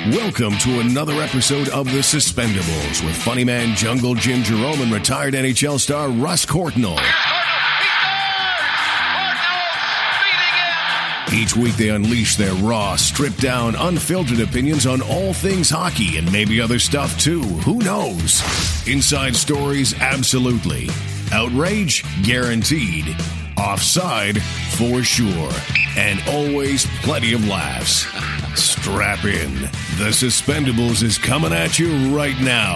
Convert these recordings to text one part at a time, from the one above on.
Welcome to another episode of The Suspendables with funny man Jungle Jim Jerome and retired NHL star Russ Courtnall. Each week they unleash their raw, stripped-down, unfiltered opinions on all things hockey and maybe other stuff too. Who knows? Inside stories, absolutely. Outrage, guaranteed. Offside, for sure. And always plenty of laughs. Strap in. The Suspendables is coming at you right now.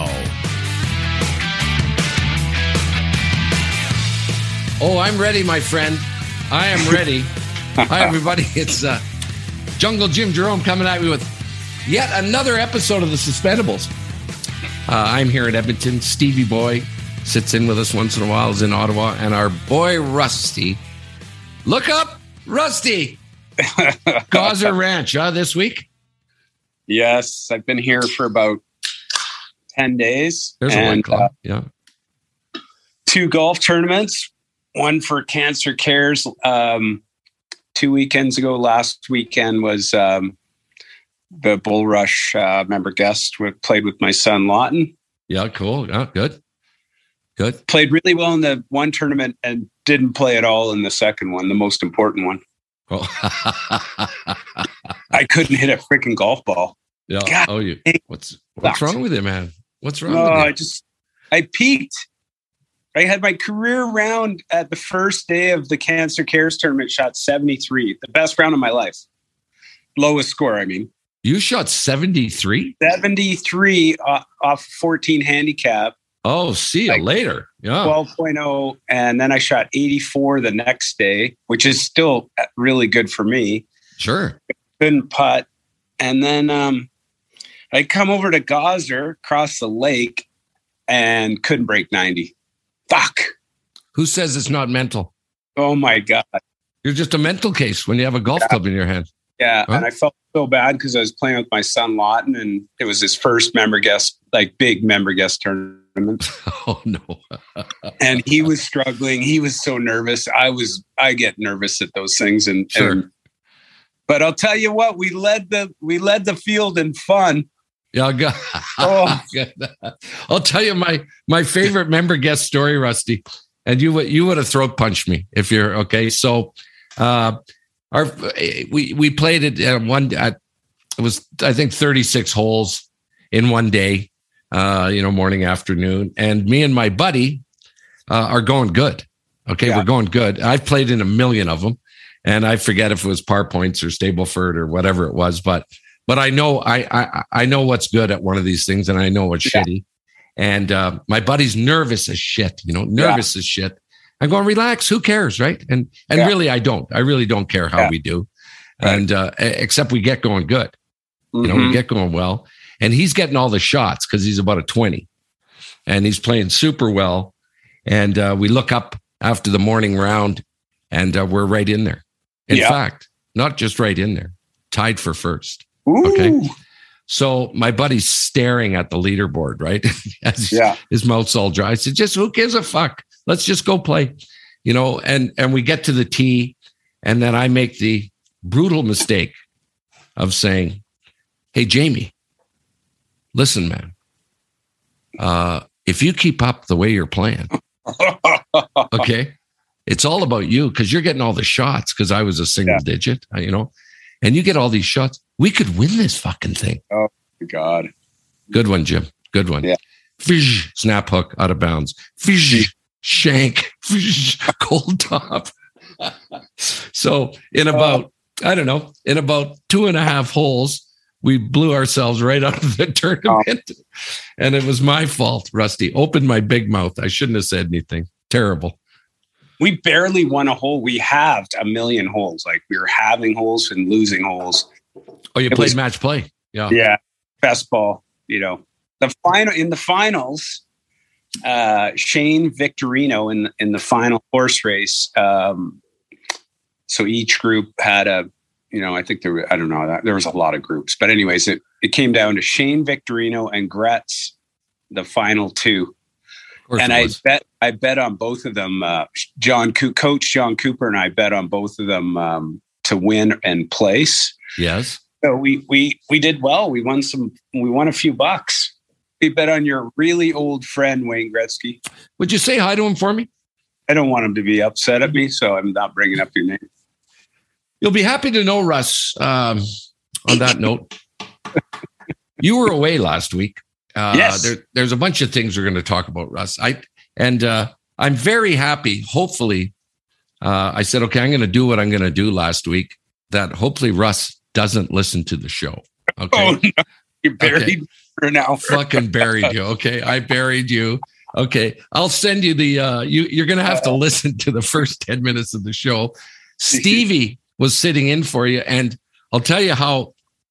Oh, I'm ready, my friend. I am ready. Hi, everybody. It's Jungle Jim Jerome coming at me with yet another episode of The Suspendables. I'm here at Edmonton. Stevie Boy sits in with us once in a while, is in Ottawa, and our boy Rusty. Look up, Rusty. Gauzer Ranch, this week? Yes, I've been here for about 10 days. There's a White Claw, yeah. 2 golf tournaments, one for Cancer Cares 2 weekends ago. Last weekend was the Bull Rush member guest. Played with my son Lawton. Yeah, cool. Yeah, good. Played really well in the one tournament and didn't play at all in the second one, the most important one. Oh. I couldn't hit a freaking golf ball. Yeah. God, what's wrong with you, man? What's wrong with you? I peaked. I had my career round at the first day of the Cancer Cares tournament, shot 73, the best round of my life. Lowest score, I mean. You shot 73? 73 off 14 handicap. Oh, see you later. Yeah. 12.0. And then I shot 84 the next day, which is still really good for me. Sure. Couldn't putt. And then I come over to Gauzer, across the lake, and couldn't break 90. Fuck. Who says it's not mental? Oh, my God. You're just a mental case when you have a golf club in your hand. Yeah. Huh? And I felt so bad because I was playing with my son Lawton, and it was his first member guest, big member guest tournament. Oh, no. And he was struggling. He was so nervous. I get nervous at those things. Sure. But I'll tell you what, we led the field in fun. Yeah, I'll tell you my favorite member guest story, Rusty. And you would have throat punched me if you're okay. So, we played it it was I think 36 holes in one day, morning, afternoon, and me and my buddy are going good. Okay, yeah. We're going good. I've played in a million of them, and I forget if it was Par Points or Stableford or whatever it was, but I know I know what's good at one of these things, and I know what's shitty. And my buddy's nervous as shit. As shit. I'm going, relax. Who cares, right? And really, I don't. I really don't care how we do, and except we get going good. Mm-hmm. We get going well, and he's getting all the shots because he's about a 20, and he's playing super well. And we look up after the morning round, and we're right in there. In fact, not just right in there, tied for first. Ooh. Okay. So my buddy's staring at the leaderboard, right? His mouth's all dry. I said, just who gives a fuck? Let's just go play, and we get to the tee, and then I make the brutal mistake of saying, hey, Jamie, listen, man, if you keep up the way you're playing, okay, it's all about you because you're getting all the shots because I was a single digit, and you get all these shots. We could win this fucking thing. Oh, my God. Good one, Jim. Good one. Yeah. Fish, snap hook out of bounds. Fish, shank, fish, cold top. So in about 2.5 holes, we blew ourselves right out of the tournament. And it was my fault, Rusty. Opened my big mouth. I shouldn't have said anything. Terrible. We barely won a hole. We halved a million holes. We were having holes and losing holes. Oh, you played match play. Yeah. Yeah. Best ball, in the finals, Shane Victorino in the final horse race. So each group had I think there was a lot of groups, but anyways, it came down to Shane Victorino and Gretz, the final two. And I bet on both of them. Coach John Cooper and I bet on both of them to win and place. Yes. So we did well. We won a few bucks. We bet on your really old friend, Wayne Gretzky. Would you say hi to him for me? I don't want him to be upset at me, so I'm not bringing up your name. You'll be happy to know, Russ, on that note, you were away last week. Yes. There's a bunch of things we're going to talk about, Russ. I'm very happy. Hopefully, I said, okay, I'm going to do what I'm going to do last week, that hopefully Russ doesn't listen to the show. Okay. Oh, no. You're buried for now. Fucking buried you. Okay. I buried you. Okay. I'll send you the, you're going to have to listen to the first 10 minutes of the show. Stevie was sitting in for you. And I'll tell you how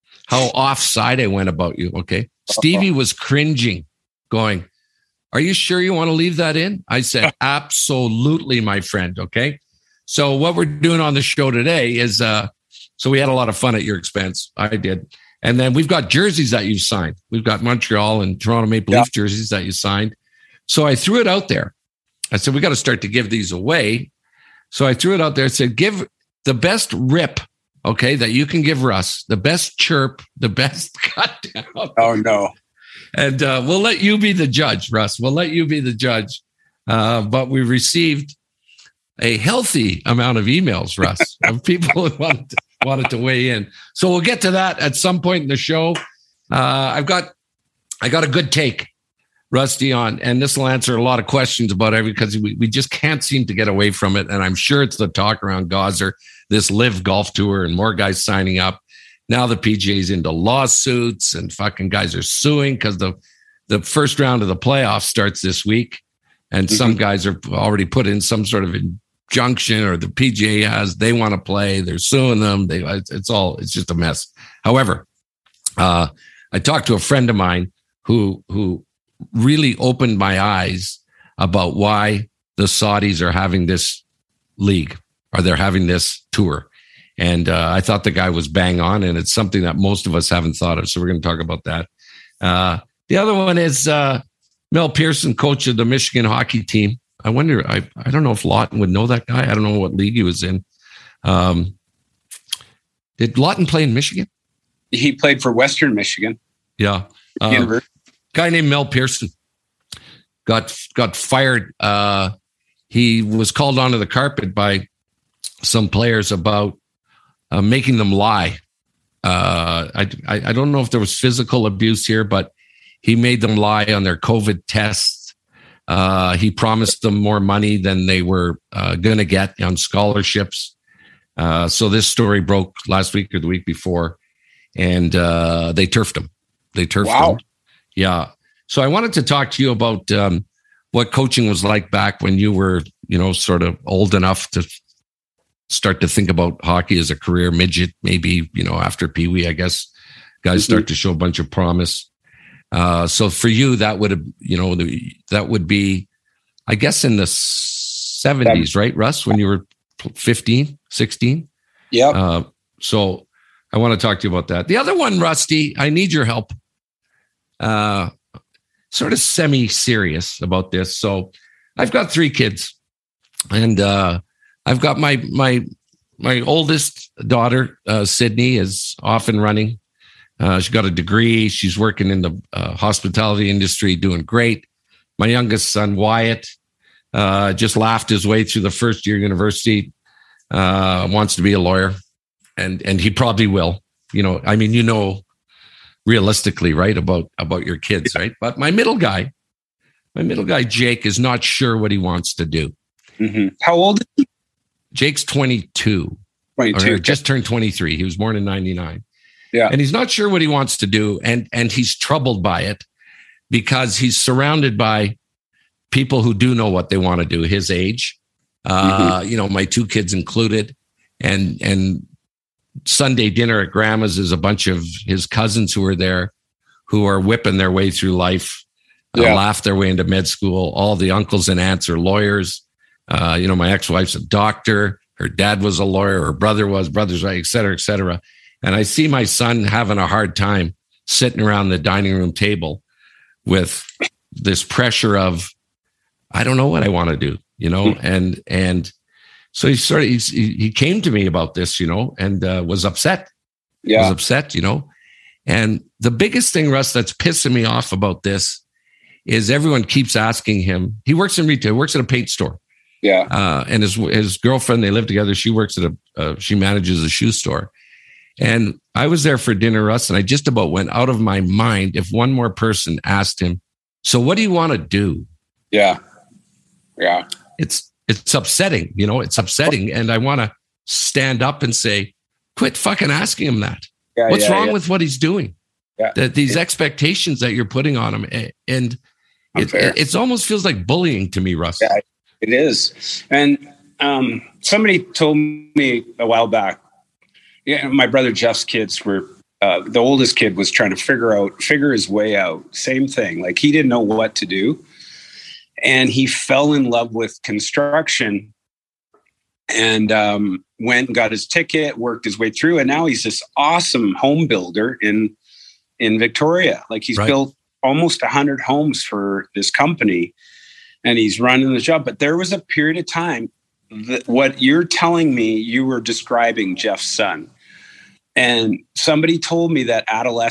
offside I went about you. Okay. Stevie was cringing, going, are you sure you want to leave that in? I said, absolutely, my friend. Okay. So what we're doing on the show today is, so we had a lot of fun at your expense. I did. And then we've got jerseys that you've signed. We've got Montreal and Toronto Maple Leaf jerseys that you signed. So I threw it out there. I said, we got to start to give these away. So I threw it out there and said, give the best rip, okay, that you can give Russ, the best chirp, the best cut down. Oh, no. And we'll let you be the judge, Russ. We'll let you be the judge. But we received a healthy amount of emails, Russ, of people who wanted to weigh in. So we'll get to that at some point in the show. I got a good take, Rusty, on, and this will answer a lot of questions about everything, because we just can't seem to get away from it. And I'm sure it's the talk around Gosser, this Live Golf Tour, and more guys signing up. Now the PGA's into lawsuits, and fucking guys are suing because the first round of the playoffs starts this week. And some guys are already put in some sort of injunction, or the PGA they want to play. They're suing them. It's just a mess. However, I talked to a friend of mine who really opened my eyes about why the Saudis are having this league, or they're having this tour. And I thought the guy was bang on, and it's something that most of us haven't thought of. So we're going to talk about that. The other one is Mel Pearson, coach of the Michigan hockey team. I wonder, I don't know if Lawton would know that guy. I don't know what league he was in. Did Lawton play in Michigan? He played for Western Michigan. Yeah. Guy named Mel Pearson got fired. He was called onto the carpet by some players about making them lie. I don't know if there was physical abuse here, but he made them lie on their COVID tests. He promised them more money than they were going to get on scholarships. So this story broke last week or the week before, and they turfed him. Him. Yeah. So I wanted to talk to you about what coaching was like back when you were, sort of old enough to start to think about hockey as a career, midget, maybe, after Pee Wee, I guess guys start to show a bunch of promise. So for you, that would have, that would be, I guess, in the 70s, right, Russ, when you were 15, 16? Yeah. So I want to talk to you about that. The other one, Rusty, I need your help. Sort of semi-serious about this. So I've got 3 kids, and I've got my oldest daughter, Sydney, is off and running. She got a degree. She's working in the hospitality industry, doing great. My youngest son, Wyatt, just laughed his way through the first year university, wants to be a lawyer, and he probably will. Realistically, right, about your kids, right? But my middle guy, Jake, is not sure what he wants to do. Mm-hmm. How old is he? Jake's 22. 22. Just turned 23. He was born in 99. Yeah. And he's not sure what he wants to do. And he's troubled by it because he's surrounded by people who do know what they want to do, his age, my 2 kids included. And Sunday dinner at grandma's is a bunch of his cousins who are there, who are whipping their way through life, laugh their way into med school. All the uncles and aunts are lawyers. My ex-wife's a doctor. Her dad was a lawyer. Her brothers, right, et cetera, et cetera. And I see my son having a hard time sitting around the dining room table with this pressure of, I don't know what I want to do, and so he came to me about this, and was upset. was upset, And the biggest thing, Russ, that's pissing me off about this is everyone keeps asking him. He works in retail, works at a paint store. Yeah. And his girlfriend, they live together. She works at she manages a shoe store. And I was there for dinner, Russ, and I just about went out of my mind if one more person asked him, so what do you want to do? Yeah. Yeah. It's upsetting, it's upsetting. And I want to stand up and say, quit fucking asking him that. Yeah, What's wrong with what he's doing? Yeah. These expectations that you're putting on him. And it almost feels like bullying to me, Russ. Yeah, it is. And somebody told me a while back, my brother Jeff's kids were, the oldest kid was trying to figure his way out. Same thing. Like he didn't know what to do. And he fell in love with construction and went and got his ticket, worked his way through. And now he's this awesome home builder in Victoria. Like he's built almost 100 homes for this company and he's running the job. But there was a period of time that what you're telling me, you were describing Jeff's son. And somebody told me that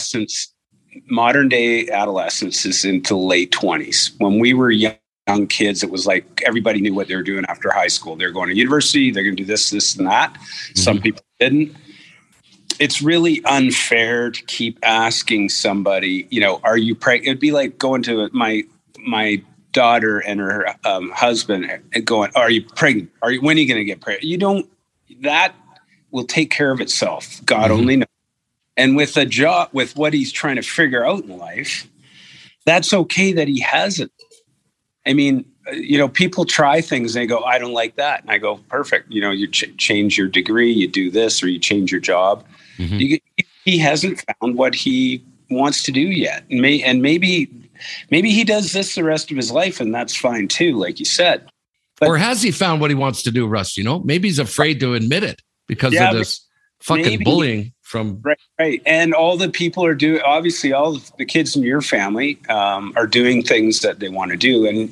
modern day adolescence is into late 20s. When we were young kids, it was like everybody knew what they were doing after high school. They're going to university, they're going to do this, and that. Mm-hmm. Some people didn't. It's really unfair to keep asking somebody, are you pregnant? It'd be like going to my daughter and her husband and going, are you pregnant? When are you going to get pregnant? That will take care of itself. God only knows. And with a job, with what he's trying to figure out in life, that's okay that he hasn't. I mean, people try things and they go, I don't like that. And I go, perfect. You change your degree, you do this, or you change your job. Mm-hmm. He hasn't found what he wants to do yet. And maybe he does this the rest of his life and that's fine too, like you said. But, or has he found what he wants to do, Russ? Maybe he's afraid to admit it because of this fucking bullying from. Right. And all the people are doing, obviously all the kids in your family are doing things that they want to do. And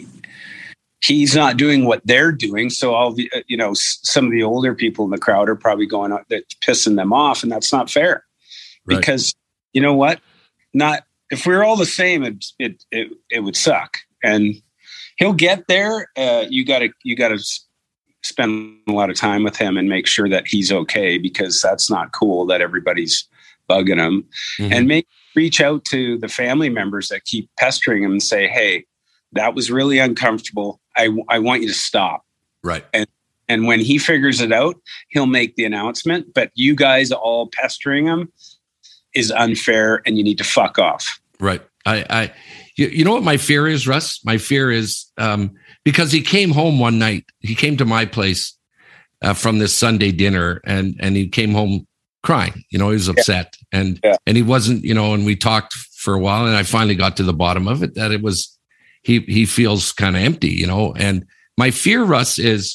he's not doing what they're doing. So all the, some of the older people in the crowd are probably going out, that's pissing them off. And that's not fair because you know what? If we were all the same, it would suck. And he'll get there. You gotta spend a lot of time with him and make sure that he's okay, because that's not cool that everybody's bugging him. Mm-hmm. And maybe reach out to the family members that keep pestering him and say, hey, that was really uncomfortable. I want you to stop. Right. And when he figures it out, he'll make the announcement, but you guys all pestering him is unfair and you need to fuck off. Right. You know what my fear is, Russ? My fear is because he came home one night. He came to my place from this Sunday dinner, and he came home crying. He was upset, and he wasn't. And we talked for a while, and I finally got to the bottom of it. That it was he feels kind of empty. And my fear, Russ, is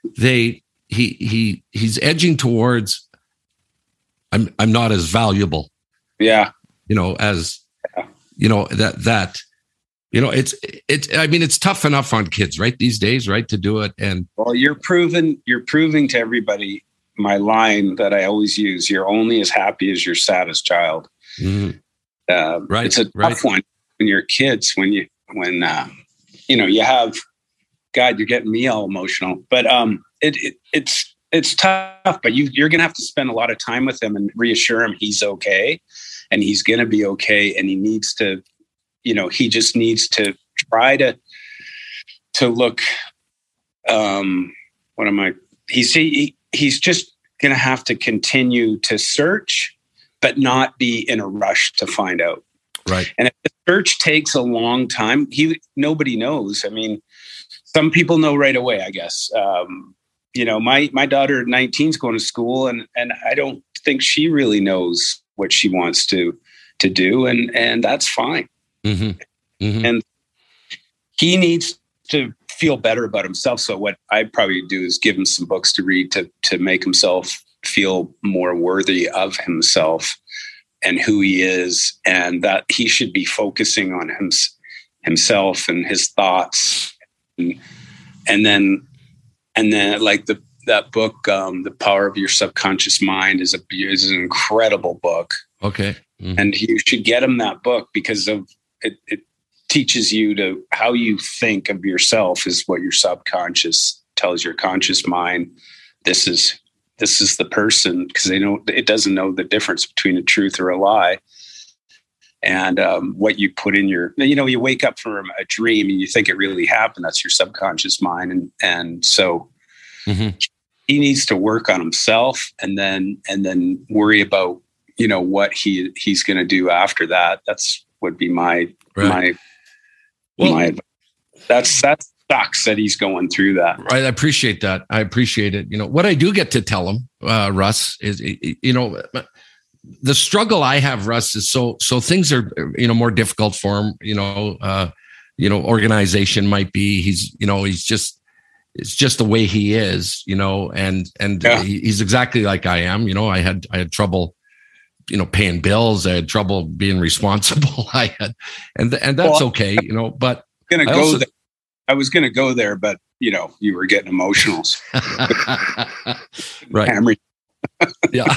he's edging towards I'm not as valuable. Yeah. As it's tough enough on kids, right? These days, right, to do it. And well, you're proving to everybody my line that I always use. You're only as happy as your saddest child. Mm-hmm. Right. It's a tough one when you're kids, when you have, God, you're getting me all emotional, but it's tough, but you're going to have to spend a lot of time with him and reassure him he's okay and he's going to be okay. And he needs to, he just needs to try to look, he's just going to have to continue to search, but not be in a rush to find out. Right. And if the search takes a long time, nobody knows. I mean, some people know right away, I guess. My daughter at 19 is going to school and I don't think she really knows what she wants to do. And that's fine. Mm-hmm. Mm-hmm. And he needs to feel better about himself. So what I probably do is give him some books to read to make himself feel more worthy of himself and who he is, and that he should be focusing on himself and his thoughts. And then like the that book, The Power of Your Subconscious Mind, is an incredible book. Okay. Mm-hmm. And you should get him that book because of it. It teaches you to how you think of yourself is what your subconscious tells your conscious mind. This is the person, because it doesn't know the difference between a truth or a lie. And what you put in you wake up from a dream and you think it really happened. That's your subconscious mind. And so mm-hmm. he needs to work on himself and then worry about, what he's going to do after that. That's would be my that sucks that he's going through that. Right. I appreciate that. I appreciate it. What I do get to tell him, Russ, is, the struggle I have, Russ, is so things are, more difficult for him. Organization might be, it's just the way he is, and yeah. He's exactly like I am. I had trouble, paying bills. I had trouble being responsible. And that's okay, but I was going to go there, but you were getting emotional. Right. Yeah.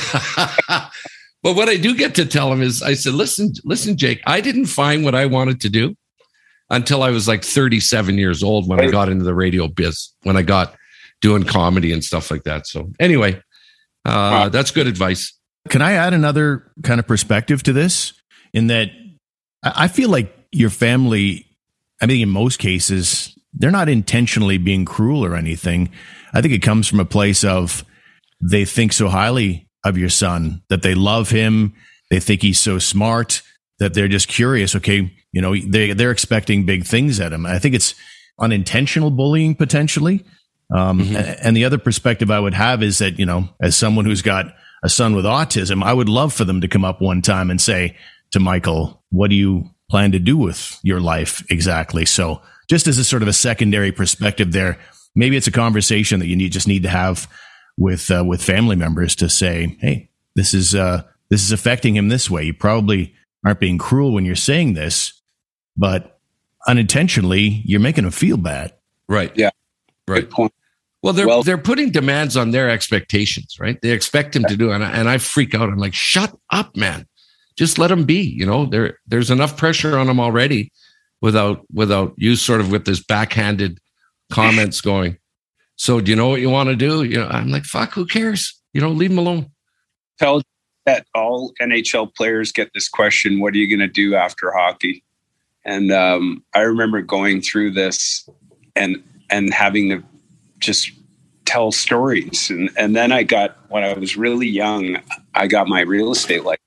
But what I do get to tell him is, I said, listen, Jake, I didn't find what I wanted to do until I was like 37 years old when I got into the radio biz, when I got doing comedy and stuff like that. So anyway, that's good advice. Can I add another kind of perspective to this? In that I feel like your family, I mean, in most cases, they're not intentionally being cruel or anything. I think it comes from a place of they think so highly of your son, that they love him. They think he's so smart that they're just curious. Okay. They're expecting big things at him. I think it's unintentional bullying potentially. Mm-hmm. And the other perspective I would have is that, as someone who's got a son with autism, I would love for them to come up one time and say to Michael, what do you plan to do with your life exactly? So just as a sort of a secondary perspective there, maybe it's a conversation that you just need to have with family members to say, hey, this is affecting him this way. You probably aren't being cruel when you're saying this, but unintentionally you're making him feel bad. Right. Yeah. Right. Good point. Well, they're putting demands on their expectations, right? They expect him to do it. And I freak out. I'm like, shut up, man. Just let him be. There's enough pressure on him already without you sort of with this backhanded comments going, so do you know what you want to do? I'm like, fuck, who cares? Leave him alone. Tell that all NHL players get this question, what are you going to do after hockey? And I remember going through this and having to just tell stories. And then when I was really young, I got my real estate license.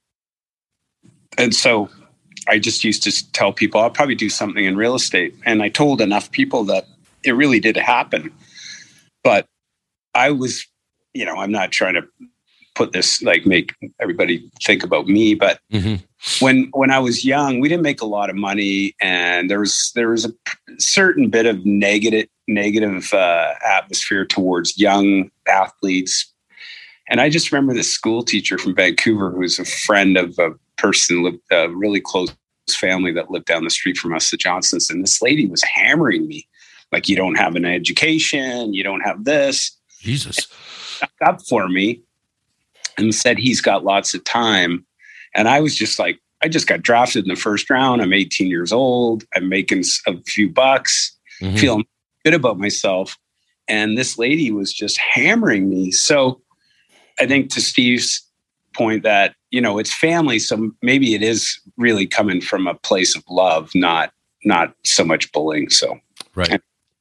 And so I just used to tell people I'll probably do something in real estate. And I told enough people that it really did happen. But I was, I'm not trying to put this, make everybody think about me. But mm-hmm. when I was young, we didn't make a lot of money. And there was a certain bit of negative atmosphere towards young athletes. And I just remember this school teacher from Vancouver who was a friend of a person, a really close family that lived down the street from us, the Johnsons. And this lady was hammering me, like, you don't have an education, you don't have this. Jesus. Stuck up for me and said he's got lots of time. And I was just like, I just got drafted in the first round. I'm 18 years old. I'm making a few bucks, mm-hmm. feeling good about myself. And this lady was just hammering me. So I think to Steve's point that, it's family. So maybe it is really coming from a place of love, not so much bullying. So, right.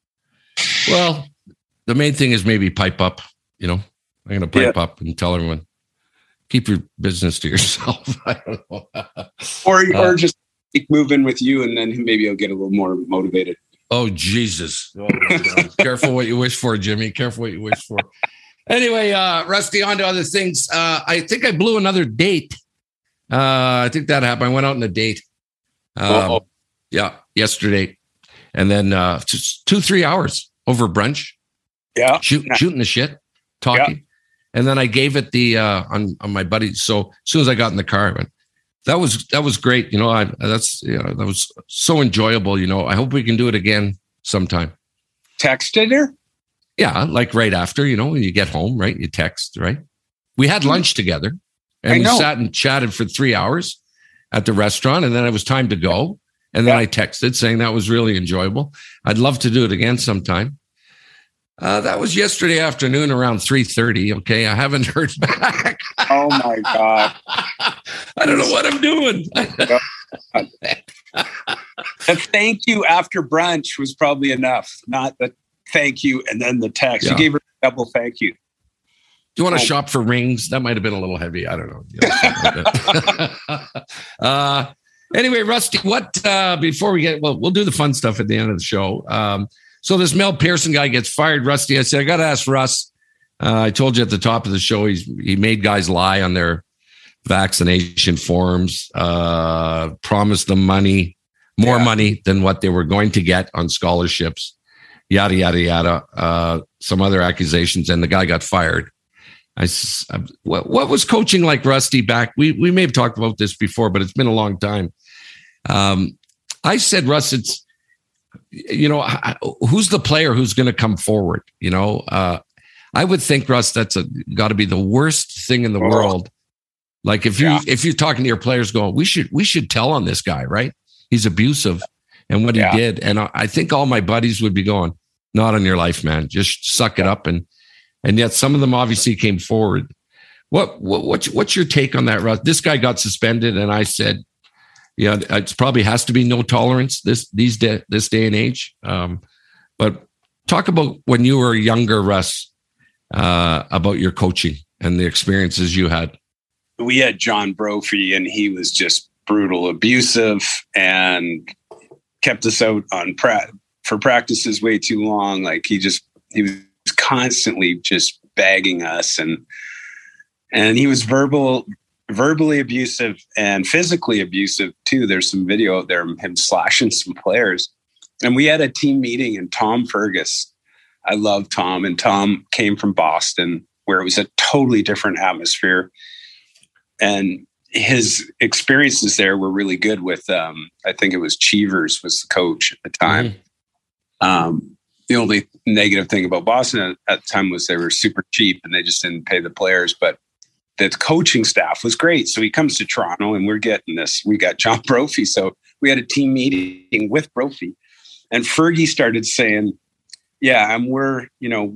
Well, the main thing is maybe pipe up, I'm going to pipe up and tell everyone, keep your business to yourself. I don't know. or just keep moving with you. And then maybe I'll get a little more motivated. Oh, Jesus. Oh, careful what you wish for, Jimmy. Careful what you wish for. Anyway, Rusty, on to other things. I think I blew another date. I think that happened. I went out on a date. Yeah, yesterday. And then just 2-3 hours over brunch. Yeah. Shooting the shit, talking. Yeah. And then I gave it on my buddy. So as soon as I got in the car, I went, that was great. That was so enjoyable. I hope we can do it again sometime. Texted her? Yeah, like right after, when you get home, right? You text, right? We had lunch together and we sat and chatted for 3 hours at the restaurant, and then it was time to go. And then I texted saying that was really enjoyable. I'd love to do it again sometime. That was yesterday afternoon around 3:30. Okay, I haven't heard back. Oh my God! I don't know what I'm doing. The thank you after brunch was probably enough. Not the thank you and then the text. You gave her a double thank you. Do you want to shop for rings? That might have been a little heavy. I don't know. Anyway, Rusty, before we we'll do the fun stuff at the end of the show. So this Mel Pearson guy gets fired, Rusty. I said, I got to ask Russ. I told you at the top of the show, he made guys lie on their vaccination forms, promised them more money than what they were going to get on scholarships, yada, yada, yada. Some other accusations, and the guy got fired. What was coaching like, Rusty, back? We may have talked about this before, but it's been a long time. I said, Russ, it's, who's the player who's going to come forward? I would think, Russ, that's got to be the worst thing in the world. Like if you're talking to your players going, we should tell on this guy, right? He's abusive and what he did. And I think all my buddies would be going, not on your life, man. Just suck it up. And yet some of them obviously came forward. What's your take on that, Russ? This guy got suspended, and I said, yeah, it probably has to be no tolerance this day and age. But talk about when you were younger, Russ, about your coaching and the experiences you had. We had John Brophy, and he was just brutal, abusive, and kept us out on for practices way too long. Like he was constantly just bagging us, and he was verbally abusive and physically abusive too. There's some video out there of him slashing some players. And we had a team meeting, and Tom Fergus, I love Tom, and Tom came from Boston, where it was a totally different atmosphere. And his experiences there were really good with, I think it was Cheevers was the coach at the time. Mm-hmm. The only negative thing about Boston at the time was they were super cheap and they just didn't pay the players, but the coaching staff was great. So he comes to Toronto, and we're getting this. We got John Brophy. So we had a team meeting with Brophy, and Fergie started saying, yeah, we're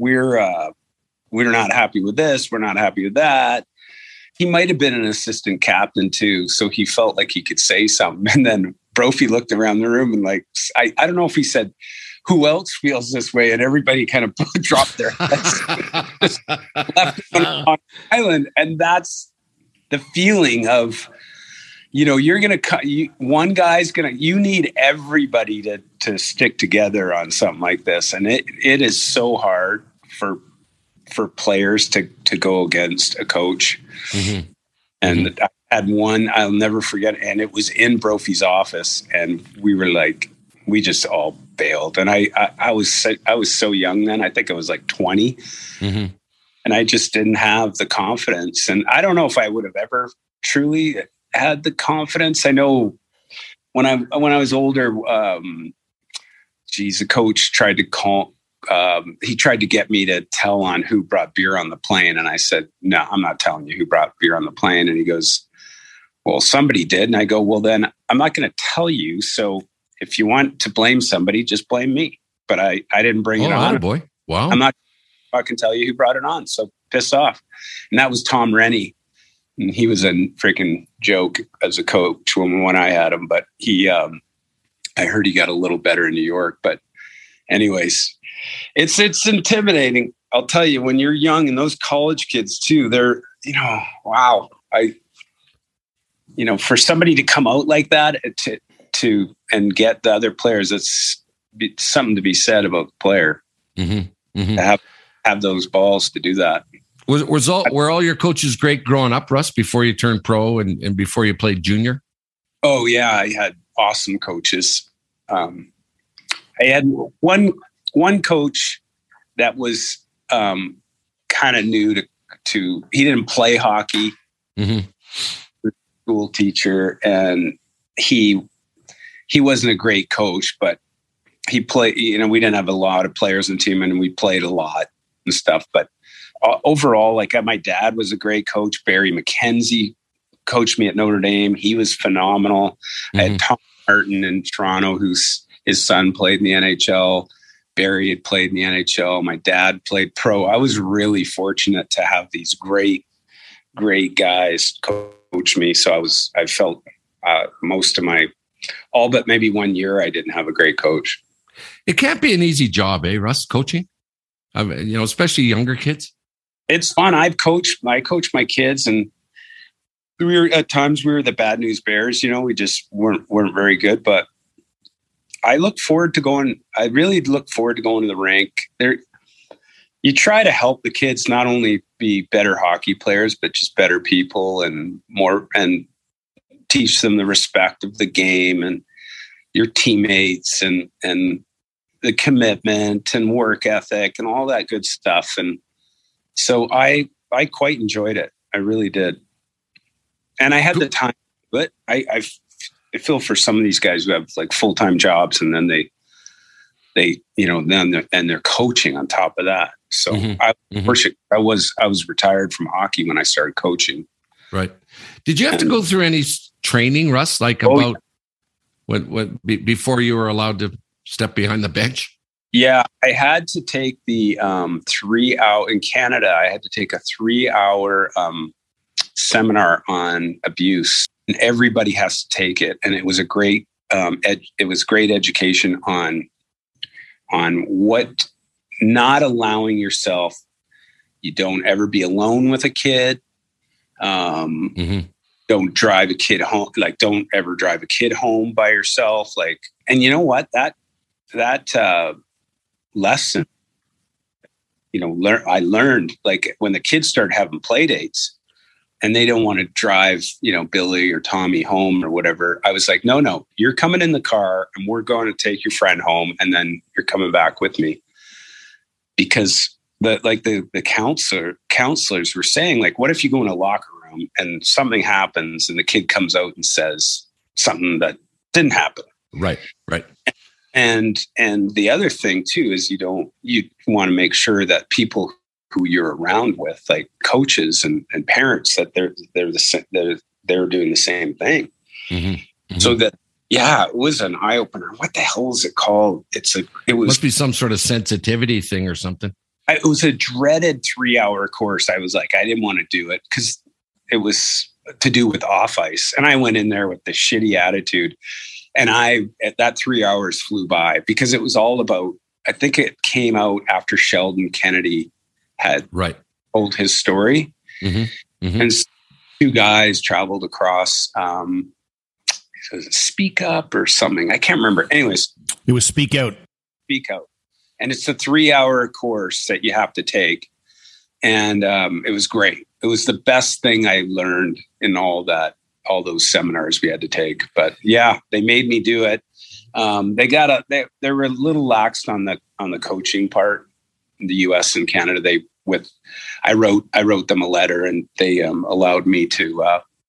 not happy with this. We're not happy with that. He might've been an assistant captain too. So he felt like he could say something. And then Brophy looked around the room and I don't know if he said, who else feels this way? And everybody kind of dropped their heads, just left on the island. And that's the feeling of, you're going to cut. One guy's going to. You need everybody to stick together on something like this, and it is so hard for players to go against a coach. Mm-hmm. And I had one I'll never forget, and it was in Brophy's office, and we just all bailed. And I was so young then. I think I was like 20. Mm-hmm. And I just didn't have the confidence. And I don't know if I would have ever truly had the confidence. I know when I was older, the coach tried to call. He tried to get me to tell on who brought beer on the plane. And I said, no, I'm not telling you who brought beer on the plane. And he goes, well, somebody did. And I go, well, then I'm not going to tell you. So if you want to blame somebody, just blame me. But I didn't bring it on. Boy. Wow. I'm not fucking tell you who brought it on. So piss off. And that was Tom Rennie. And he was a freaking joke as a coach when I had him. But I heard he got a little better in New York. But anyways, it's intimidating. I'll tell you, when you're young, and those college kids too, they're, wow. For somebody to come out like that to and get the other players, it's something to be said about the player. Mm-hmm. Mm-hmm. To have those balls to do that. Were all your coaches great growing up, Russ, before you turned pro and before you played junior? Oh yeah, I had awesome coaches. I had one coach that was kind of new to. He didn't play hockey. Mm-hmm. School teacher, and he wasn't a great coach, but he played, we didn't have a lot of players in the team and we played a lot and stuff. But overall, like my dad was a great coach. Barry McKenzie coached me at Notre Dame. He was phenomenal. I had Tom Martin in Toronto, his son played in the NHL. Barry had played in the NHL. My dad played pro. I was really fortunate to have these great guys coach me. So I felt most of all but maybe 1 year, I didn't have a great coach. It can't be an easy job, Russ, coaching? Especially younger kids. It's fun. I coach my kids, and at times we were the bad news bears. We just weren't very good. But I really look forward to going to the rink. You try to help the kids not only be better hockey players, but just better people and teach them the respect of the game and your teammates and the commitment and work ethic and all that good stuff. And so I quite enjoyed it. I really did. And I had the time, but I feel for some of these guys who have like full-time jobs and then they're coaching on top of that. So I was retired from hockey when I started coaching. Right. Did you have to go through any training, Russ, before you were allowed to step behind the bench? Yeah, I had to take the 3 hour in Canada. I had to take a 3 hour seminar on abuse, and everybody has to take it. And it was a great great education on what not allowing yourself. You don't ever be alone with a kid. Don't drive a kid home. Like, don't ever drive a kid home by yourself. Like, and you know what? That lesson, I learned, like, when the kids started having play dates and they don't want to drive, Billy or Tommy home or whatever. I was like, no, you're coming in the car and we're going to take your friend home. And then you're coming back with me, because the counselors were saying, like, what if you go in a locker room and something happens and the kid comes out and says something that didn't happen? Right. And the other thing too is you want to make sure that people who you're around with, like coaches and parents, that they're doing the same thing. So that, it was an eye opener. What the hell is it called? Must be some sort of sensitivity thing or something. It was a dreaded 3 hour course. I was like, I didn't want to do it because it was to do with off ice. And I went in there with the shitty attitude. And that 3 hours flew by because it was all about, I think it came out after Sheldon Kennedy had told his story. And two guys traveled across, Speak Up or something. I can't remember. Anyways. It was Speak Out. Speak Out. And it's a 3 hour course that you have to take. And it was great. It was the best thing I learned in all those seminars we had to take. But yeah, they made me do it. They were a little lax on the coaching part in the US and Canada. I wrote them a letter and they allowed me to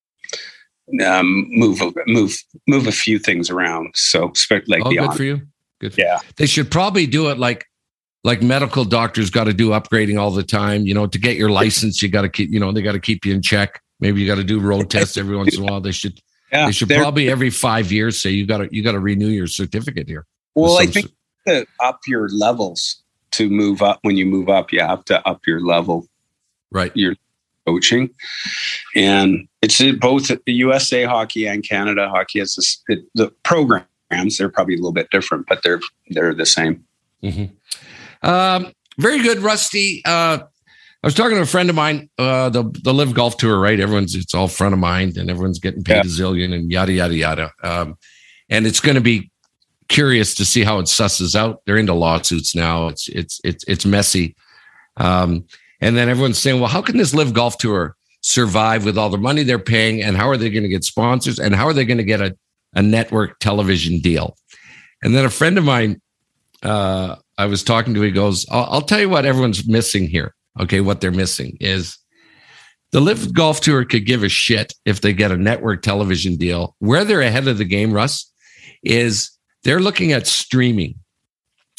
move a few things around. So good for you. Good. Yeah. They should probably do it like medical doctors got to do upgrading all the time. To get your license, you got to keep, they got to keep you in check. Maybe you got to do road tests every once in a while. They should probably every 5 years say you got to renew your certificate here. Well, I think to up your levels to move up. When you move up, you have to up your level. Right. Your coaching, and it's both the USA Hockey and Canada Hockey has the programs. They're probably a little bit different, but they're the same. Very good, Rusty. I was talking to a friend of mine, the Live Golf Tour, right? It's all front of mind and everyone's getting paid a zillion and yada, yada, yada. And it's going to be curious to see how it susses out. They're into lawsuits now. It's messy. And then everyone's saying, well, how can this Live Golf Tour survive with all the money they're paying? And how are they going to get sponsors? And how are they going to get a network television deal? And then a friend of mine, I was talking to, he goes, I'll tell you what everyone's missing here. Okay, what they're missing is the Live Golf Tour could give a shit if they get a network television deal. Where they're ahead of the game, Russ, is they're looking at streaming.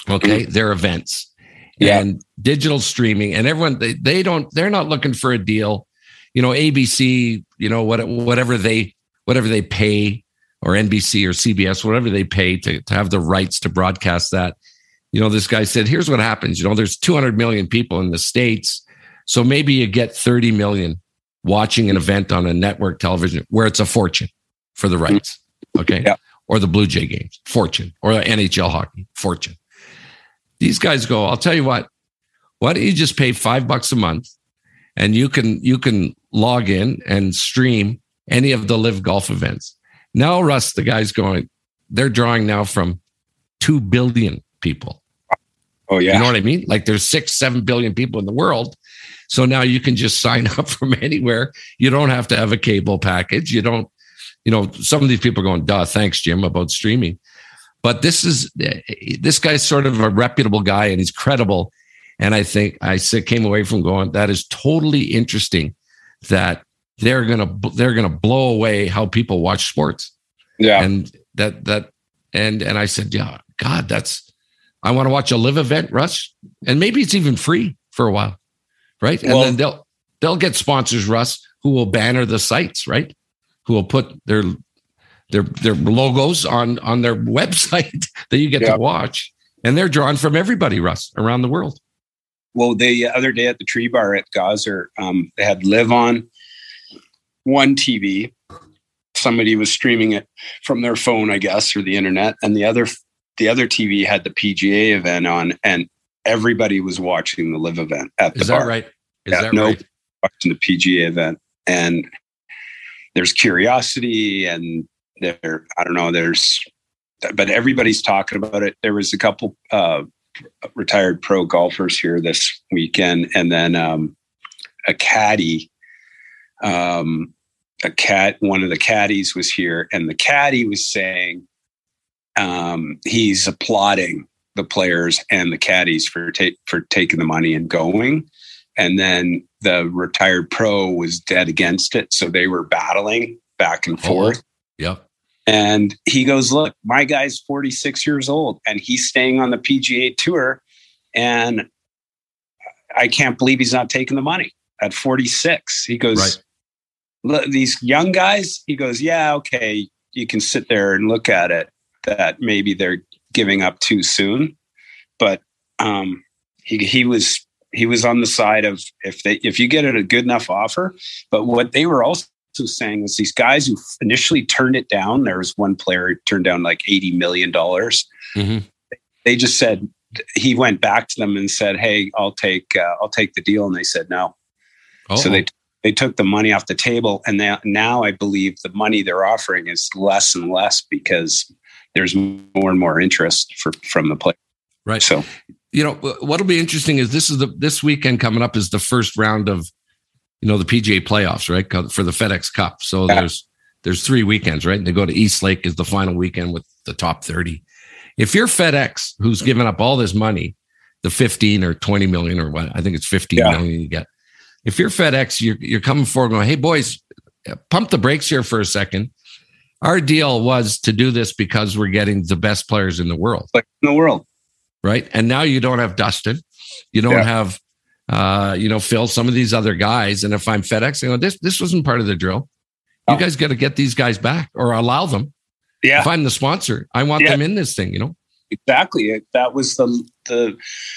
Okay. Their events and digital streaming, and everyone, they're not looking for a deal. ABC, whatever they pay, or NBC or CBS, whatever they pay to have the rights to broadcast that. This guy said, here's what happens. There's 200 million people in the States. So maybe you get 30 million watching an event on a network television where it's a fortune for the rights. Okay. Yeah. Or the Blue Jay games, fortune, or NHL hockey, fortune. These guys go, I'll tell you what, why don't you just pay $5 a month and you can log in and stream any of the live golf events. Now, Russ, the guy's going, they're drawing now from 2 billion people. Oh, yeah. You know what I mean? Like there's 6-7 billion people in the world. So now you can just sign up from anywhere. You don't have to have a cable package. You don't, some of these people are going, duh, thanks, Jim, about streaming. But this guy's sort of a reputable guy and he's credible. And I think came away from going, that is totally interesting that they're gonna blow away how people watch sports. Yeah. And and I said, yeah, God, I want to watch a live event, Russ. And maybe it's even free for a while. Right. And then they'll get sponsors, Russ, who will banner the sites, right? Who will put their logos on their website that you get to watch. And they're drawn from everybody, Russ, around the world. Well, the other day at the Tree Bar at Gosser, they had live on one TV. Somebody was streaming it from their phone, I guess, or the internet. And the other TV had the PGA event on, and everybody was watching the live event at the bar. Is that right? Is that right? Watching the PGA event. And there's curiosity and but everybody's talking about it. There was a couple retired pro golfers here this weekend, and then a caddy, one of the caddies was here, and the caddy was saying he's applauding the players and the caddies for taking the money and going. And then the retired pro was dead against it. So they were battling back and forth. Yep. And he goes, look, my guy's 46 years old and he's staying on the PGA Tour. And I can't believe he's not taking the money at 46. He goes, right. Look, these young guys, he goes, yeah, okay, you can sit there and look at it that maybe they're giving up too soon. But he was on the side of if you get it a good enough offer. But what they were also saying was these guys who initially turned it down. There was one player who turned down like $80 million. Mm-hmm. They just said, he went back to them and said, hey, I'll take the deal. And they said no. Oh. So they took the money off the table. And now I believe the money they're offering is less and less because there's more and more interest from the player. Right. So, what'll be interesting is this weekend coming up is the first round of, the PGA playoffs, right? For the FedEx Cup. So there's 3 weekends, right? And they go to East Lake is the final weekend with the top 30. If you're FedEx, who's given up all this money, the 15 or 20 million or what, I think it's 15 million you get. If you're FedEx, you're coming forward going, hey boys, pump the brakes here for a second. Our deal was to do this because we're getting the best players in the world. Right. And now you don't have Dustin. You don't have, Phil, some of these other guys. And if I'm FedEx, I go, this wasn't part of the drill. You guys got to get these guys back or allow them. Yeah. If I'm the sponsor, I want them in this thing, Exactly. That was the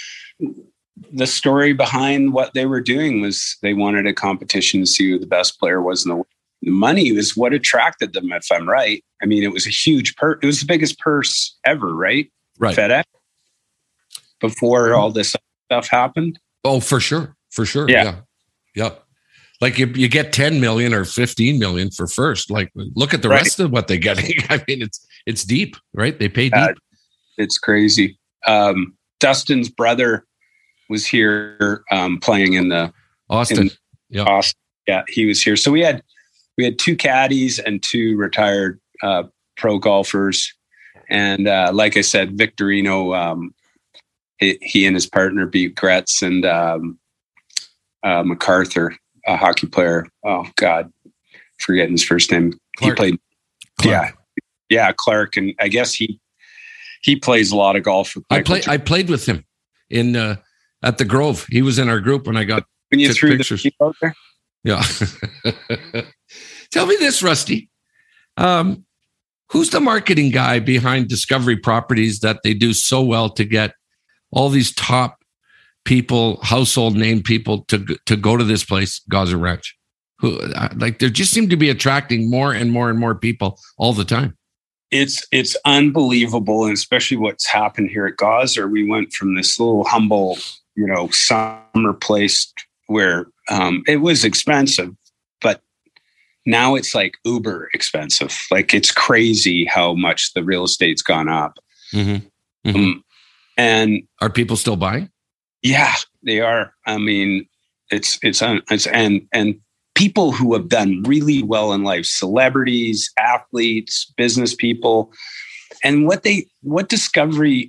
story behind what they were doing was they wanted a competition to see who the best player was in the world. The money was what attracted them, if I'm right. I mean, it was a huge purse. It was the biggest purse ever, right? Right. FedEx. Before all this stuff happened. Oh, for sure. Yeah. Like you get 10 million or 15 million for first. Like, look at the rest of what they're getting. I mean, it's deep, right? They pay deep. It's crazy. Dustin's brother was here playing in the Austin. Austin. Yeah, he was here. So we had 2 caddies and 2 retired pro golfers. And like I said, Victorino, he and his partner beat Gretz and MacArthur, a hockey player. Oh God, forgetting his first name. Clark. He played. Clark. Yeah, Clark. And I guess he He plays a lot of golf with Michael. I played with him in at the Grove. He was in our group when I got when you threw pictures. The out there. Yeah. Tell me this, Rusty. Who's the marketing guy behind Discovery Properties that they do so well to get all these top people, household name people to go to this place, Gosser Ranch? Who like they just seem to be attracting more and more and more people all the time. It's unbelievable, and especially what's happened here at Gosser. We went from this little humble, summer place where it was expensive, but now it's like uber expensive. Like it's crazy how much the real estate's gone up. Mm-hmm. Mm-hmm. And are people still buying? Yeah, they are. I mean, it's people who have done really well in life, celebrities, athletes, business people, and what Discovery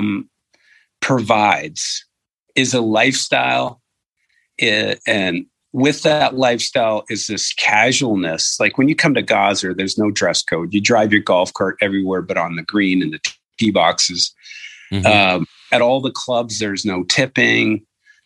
provides is a lifestyle, and with that lifestyle is this casualness. Like when you come to Gosser, there's no dress code. You drive your golf cart everywhere but on the green and the tee boxes. Mm-hmm. At all the clubs, there's no tipping.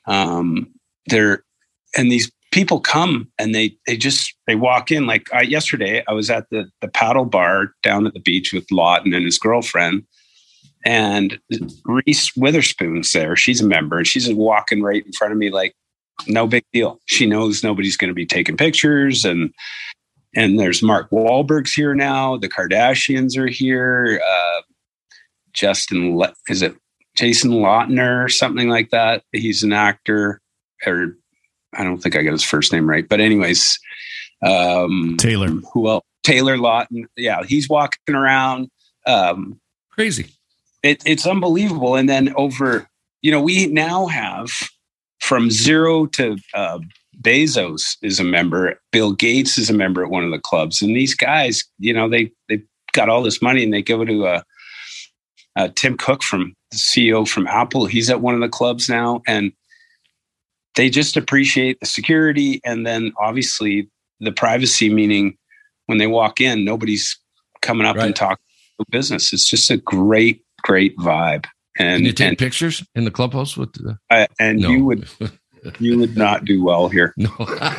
These people come and they walk in. Like yesterday, I was at the paddle bar down at the beach with Lawton and his girlfriend, and Reese Witherspoon's there. She's a member, and she's walking right in front of me like no big deal. She knows nobody's going to be taking pictures, and there's Mark Wahlberg's here now. The Kardashians are here. Jason Lautner or something like that. He's an actor, or I don't think I got his first name right, but anyways, Taylor. Who else? Taylor Lautner. Yeah, he's walking around. Crazy. It's unbelievable. And then we now have from zero to Bezos is a member. Bill Gates is a member at one of the clubs, and these guys, they've got all this money and they give it to Tim Cook, from the CEO from Apple. He's at one of the clubs now, and they just appreciate the security. And then obviously the privacy, meaning when they walk in, nobody's coming up and talking business. It's just a great, great vibe. And can you take pictures in the clubhouse with you would not do well here. No.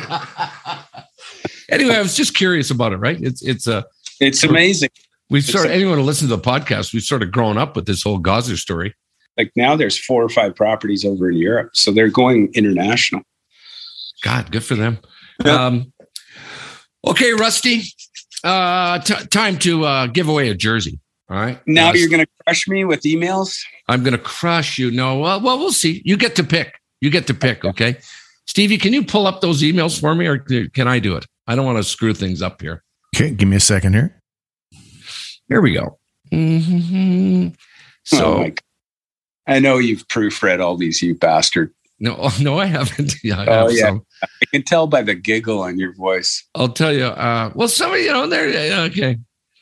Anyway, I was just curious about it, right? It's amazing. Anyone who listens to the podcast, we've sort of grown up with this whole Gosser story. Like now there's 4 or 5 properties over in Europe. So they're going international. God, good for them. Yeah. Okay, Rusty, time to give away a jersey. All right. Now you're going to crush me with emails? I'm going to crush you. No, well, we'll see. You get to pick. Okay. Stevie, can you pull up those emails for me, or can I do it? I don't want to screw things up here. Okay, give me a second here. Here we go. Mm-hmm. So I know you've proofread all these, you bastard. No, I haven't. Yeah, I can tell by the giggle on your voice. I'll tell you. Well, some of they're okay.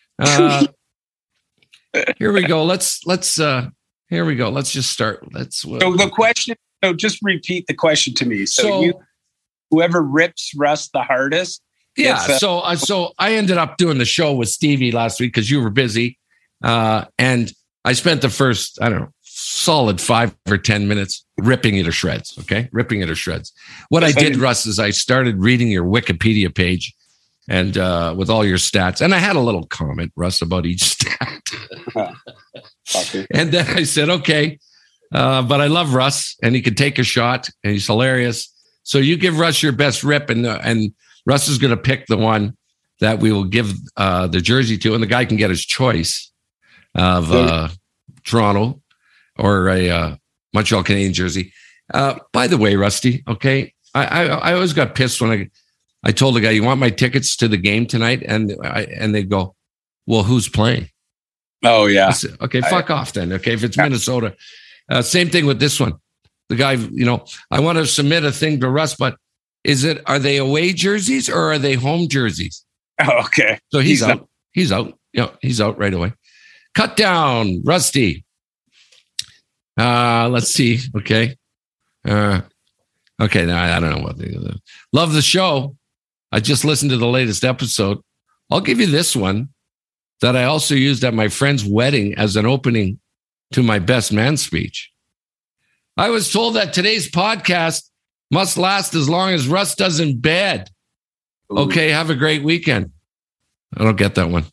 Here we go. Let's here we go. Let's just start. So the question. So just repeat the question to me. So whoever rips Russ the hardest. Yeah. So I ended up doing the show with Stevie last week because you were busy, and I spent the first, solid 5 or 10 minutes ripping it to shreds. Okay, ripping it to shreds. What I did, Russ, is I started reading your Wikipedia page, and with all your stats, and I had a little comment, Russ, about each stat. Okay. And then I said, okay, but I love Russ, and he can take a shot, and he's hilarious. So you give Russ your best rip, and Russ is going to pick the one that we will give the jersey to, and the guy can get his choice of Toronto or a Montreal Canadiens jersey. By the way, Rusty, okay, I always got pissed when I told the guy, you want my tickets to the game tonight? And they'd go, well, who's playing? Oh, yeah. Said, okay, fuck off then. Okay, if it's Minnesota. Same thing with this one. The guy, I want to submit a thing to Russ, but are they away jerseys or are they home jerseys? Oh, okay. So he's out. He's out. Yeah, he's out right away. Cut down, Rusty. Let's see. Okay. Okay. Now I don't know what love the show. I just listened to the latest episode. I'll give you this one that I also used at my friend's wedding as an opening to my best man speech. I was told that today's podcast must last as long as Russ does in bed. Ooh. Okay, have a great weekend. I don't get that one.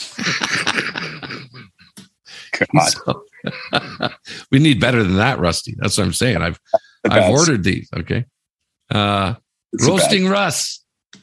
So, we need better than that, Rusty. That's what I'm saying. I've ordered these. Okay. Roasting Russ.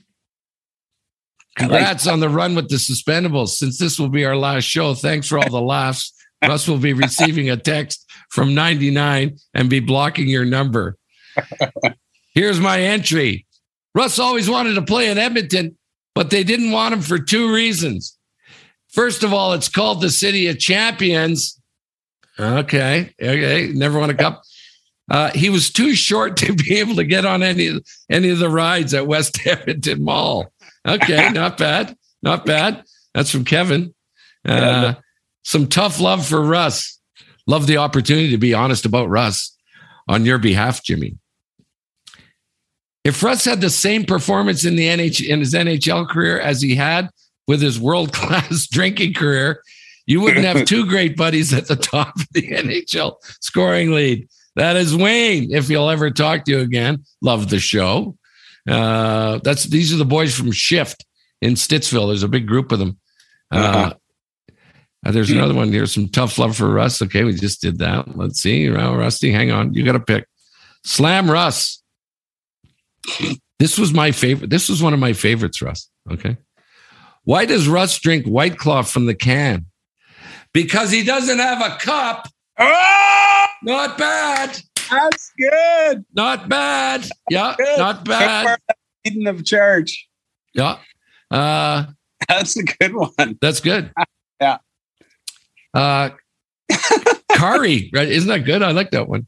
Congrats on the run with the Suspendables. Since this will be our last show, thanks for all the laughs. Russ will be receiving a text from 99 and be blocking your number. Here's my entry. Russ always wanted to play in Edmonton, but they didn't want him for two reasons. First of all, it's called the City of Champions. Okay. Never won a cup. He was too short to be able to get on any of the rides at West Edmonton Mall. Okay, not bad. That's from Kevin. Some tough love for Russ. Love the opportunity to be honest about Russ on your behalf, Jimmy. If Russ had the same performance in his NHL career as he had with his world-class drinking career, you wouldn't have two great buddies at the top of the NHL scoring lead. That is Wayne. If he'll ever talk to you again, love the show. These are the boys from Shift in Stittsville. There's a big group of them. There's another one here. Some tough love for Russ. Okay, we just did that. Let's see. Well, Rusty, hang on. You got to pick. Slam Russ. This was my favorite. This was one of my favorites, Russ. Okay. Why does Russ drink White Claw from the can? Because he doesn't have a cup. Oh! Not bad. That's good. Not bad. Yeah, good. Not bad. Leading of charge. Yeah. That's a good one. That's good. Yeah. Kari, right? Isn't that good? I like that one.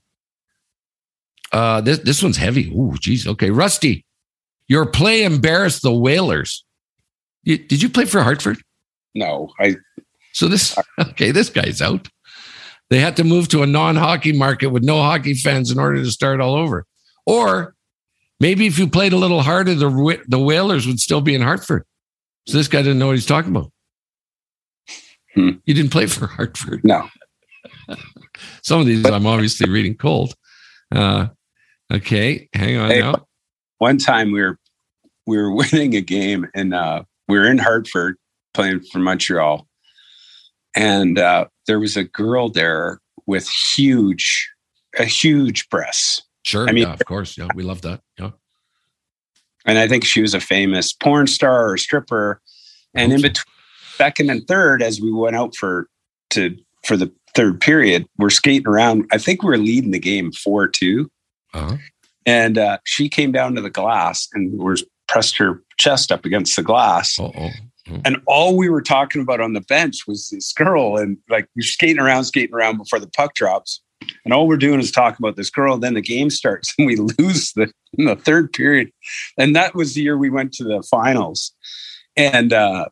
This one's heavy. Ooh, geez. Okay, Rusty, your play embarrassed the Whalers. Did you play for Hartford? No, So this guy's out. They had to move to a non-hockey market with no hockey fans in order to start all over. Or maybe if you played a little harder, the Whalers would still be in Hartford. So this guy didn't know what he's talking about. You didn't play for Hartford. No. Some of these I'm obviously reading cold. Okay, hang on now. One time we were winning a game and we were in Hartford playing for Montreal. And there was a girl there with huge breasts. Sure, yeah, of course. Yeah, we love that. Yeah. And I think she was a famous porn star or stripper. And in between second and third, as we went out for the third period, we're skating around. I think we were leading the game 4-2. Uh-huh. And she came down to the glass and pressed her chest up against the glass. Uh-oh. And all we were talking about on the bench was this girl, and like we're skating around before the puck drops. And all we're doing is talking about this girl. And then the game starts and we lose in the third period. And that was the year we went to the finals. And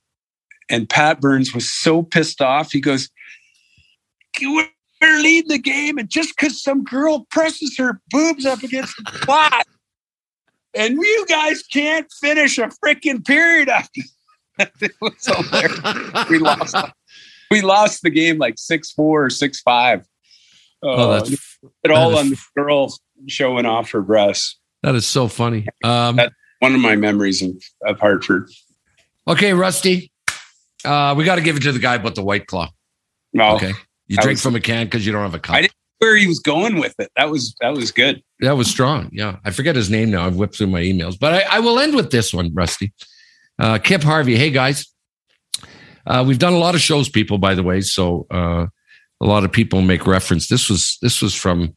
Pat Burns was so pissed off. He goes, "We're leading the game. And just because some girl presses her boobs up against the glass, and you guys can't finish a freaking period after." It was hilarious. We lost the game like 6-4 or 6-5. That's it all on the girl showing off her breasts. That is so funny. That's one of my memories of Hartford. Okay, Rusty. We got to give it to the guy about the White Claw. No, okay. You drink from a can because you don't have a cup. I didn't know where he was going with it. That was good. That was strong. Yeah. I forget his name now. I've whipped through my emails. But I will end with this one, Rusty. Kip Harvey. Hey, guys. We've done a lot of shows, people, by the way. So a lot of people make reference. This was from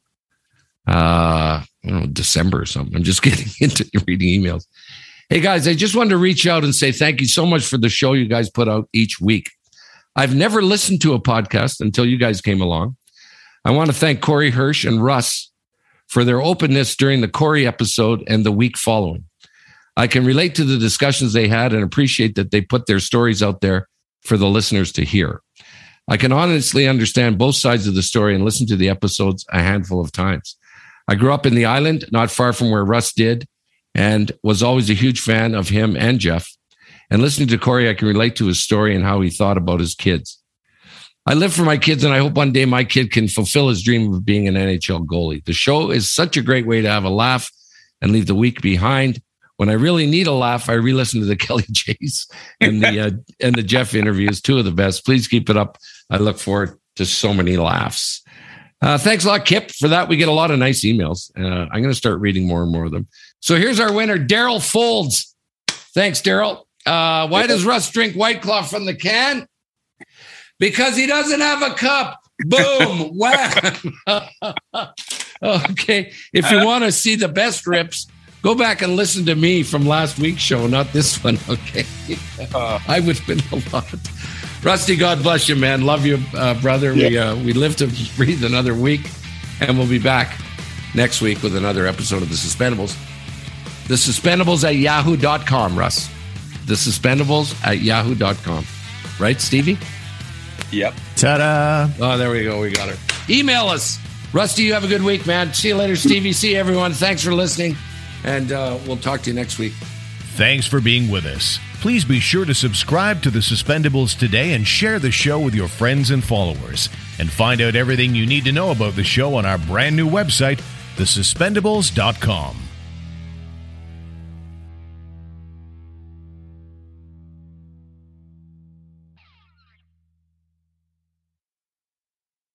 December or something. I'm just getting into reading emails. Hey, guys, I just wanted to reach out and say thank you so much for the show you guys put out each week. I've never listened to a podcast until you guys came along. I want to thank Corey Hirsch and Russ for their openness during the Corey episode and the week following. I can relate to the discussions they had and appreciate that they put their stories out there for the listeners to hear. I can honestly understand both sides of the story and listen to the episodes a handful of times. I grew up in the island, not far from where Russ did, and was always a huge fan of him and Jeff. And listening to Corey, I can relate to his story and how he thought about his kids. I live for my kids, and I hope one day my kid can fulfill his dream of being an NHL goalie. The show is such a great way to have a laugh and leave the week behind. When I really need a laugh, I re-listen to the Kelly Chase and the Jeff interviews, two of the best. Please keep it up. I look forward to so many laughs. Thanks a lot, Kip, for that. We get a lot of nice emails. I'm going to start reading more and more of them. So here's our winner, Daryl Folds. Thanks, Daryl. Why does Russ drink White Claw from the can? Because he doesn't have a cup. Boom. Wow. Okay. If you want to see the best rips, go back and listen to me from last week's show, not this one. Okay. I would win a lot. Rusty, God bless you, man. Love you, brother. Yeah. We live to breathe another week, and we'll be back next week with another episode of The Suspendables. The Suspendables at yahoo.com, Russ. The Suspendables at yahoo.com. Right, Stevie? Yep. Ta-da. Oh, there we go. We got her. Email us. Rusty, you have a good week, man. See you later, Stevie. See you, everyone. Thanks for listening, and we'll talk to you next week. Thanks for being with us. Please be sure to subscribe to The Suspendables today and share the show with your friends and followers. And find out everything you need to know about the show on our brand new website, thesuspendables.com.